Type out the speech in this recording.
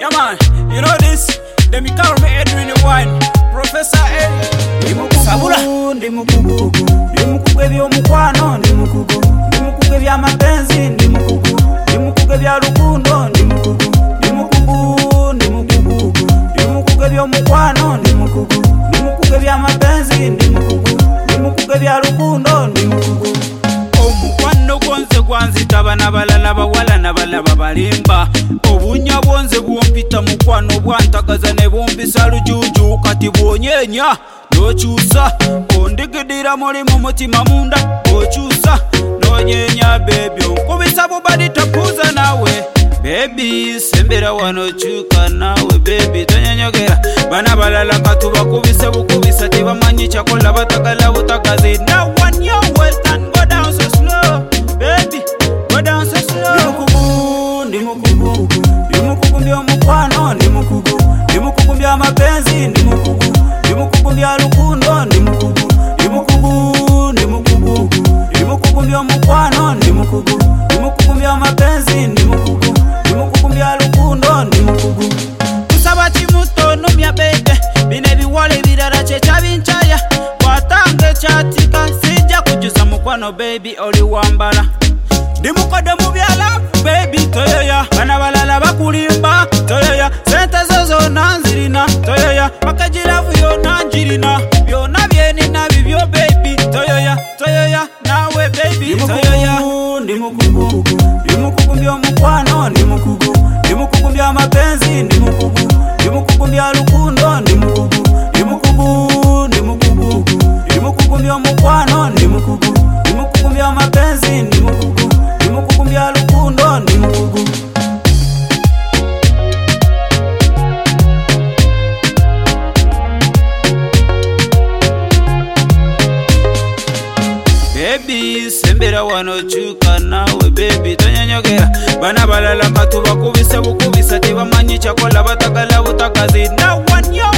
Yeah man, you know this. Let me call me Edwin Wine, Professor Ed. Sabula. Ndimukugu, ndimukuge byo mukwano, ndimukugu, ndimukuge bya mapenzi, ndimukugu, ndimukuge bya rukundo, ndimukugu, ndimukugu, ndimukugu, ndimukuge byo mukwano, ndimukugu, ndimukuge bya mapenzi, ndimukugu, ndimukuge bya rukundo, ndimukugu. Omukwano gonze gwanzitaba nabalala bawala nabalaba balimba. Obunya bwonze bwompita mukwano bwantagaza ne bombisa lujuju kati bwonyenya nokyusa ondigidira mulimu mutima munda okyusa nonyenya baby onkubisa bubadi tapuza nawe baby sembera wano kyuka nawe baby tonyonyogera bana balala katubakubise bukubisa tebamanyi kyakola batagala butagazi now one your well and go down so slow baby go down so slow ndimukugu ndimukugu byo mukwano ndimukugu ndimukugu bya mapenzi ndimukugu ndimukugu bya rukundo ndimukugu ndimukugu ndimukugu ndimukugu byo mukwano ndimukugu ndimukugu bya mapenzi ndimukugu ndimukugu bya rukundo ndimukugu kusaba kimuto no mya bebe bine biwole birara che chabinchaya watange chatika sija kujuza mukwano baby oli wambala ndimukode mu byala baby toyoya bana balala bakulimba toyoya sente zozo nanzirina toyoya bakajiravu yo nanjirina byona byenina bibyo baby toyoya toyoya nawe baby toyoya ndimukugu ndimukugu byo mukwano ndimukugu ndimukugu bya mapenzi ndimukugu ndimukugu bya rukundo ndimukugu ndimukugu ndimukugu ndimukugu byo mukwano ndimukugu ndimukugu bya mapenzi ndimukugu ndimukugu bya rukundo ndimukugu. Baby sembera wano kyuka nawe baby tonyonyogera bana balala katubakubise bukubisa tebamanyi kyakola batagala butagazi now one yo